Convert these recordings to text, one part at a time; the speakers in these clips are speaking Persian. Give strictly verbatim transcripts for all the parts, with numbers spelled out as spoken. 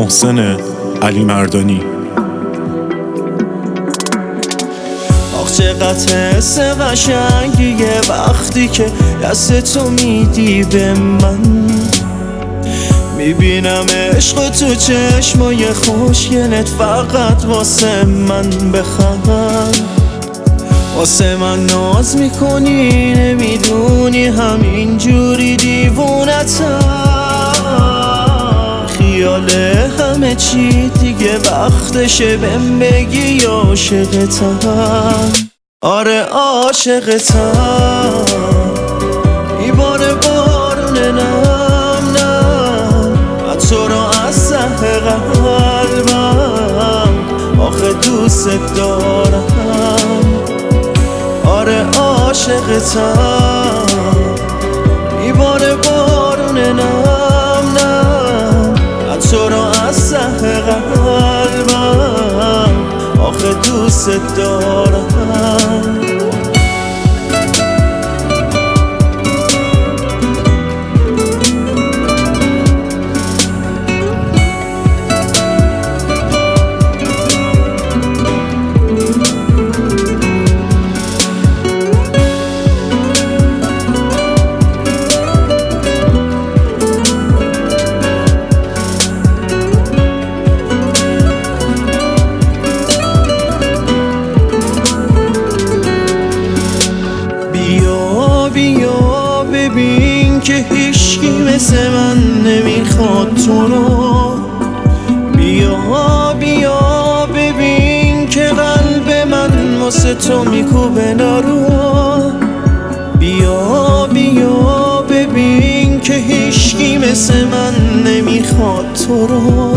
محسن علی مردانی. آخ چقدر حس قشنگیه وقتی که دست تو میدی به من، میبینم عشق تو چشمای خوشگلت فقط واسه من بخند. واسه من ناز میکنی نمیدونی همین جوری دیوونتم، خیال همه چی دیگه وقتشه بهم بگی عاشقتم. آره عاشقتم، میباره بارون نم نم تو رو از ته قلبم، آخه دوست دارم. آره عاشقتم، میباره بارون نم نم تو رو از ته قلبم، آخه دوست دارم. بیا ببین که هیچکی مثل من نمیخواد تو رو، بیا بیا ببین که قلب من واسه تو میکوبه نارو، بیا بیا ببین که هیچکی مثل من نمیخواد تو رو،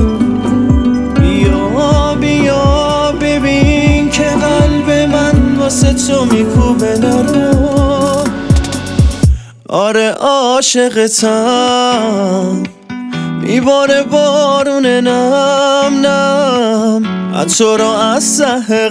بیا بیا ببین که قلب من واسه تو میکوبه نارو. آره عاشقتم، میباره بارون نم نم تو رو از ته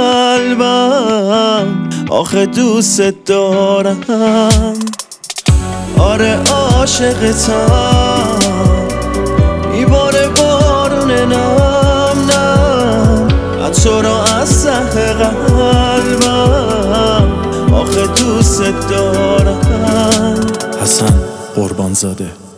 قلبم، آخه دوست دارم. آره عاشقتم، میباره بارون نم نم تو رو از ته قلبم، آخه دوست دارم. حسن قربانزاده.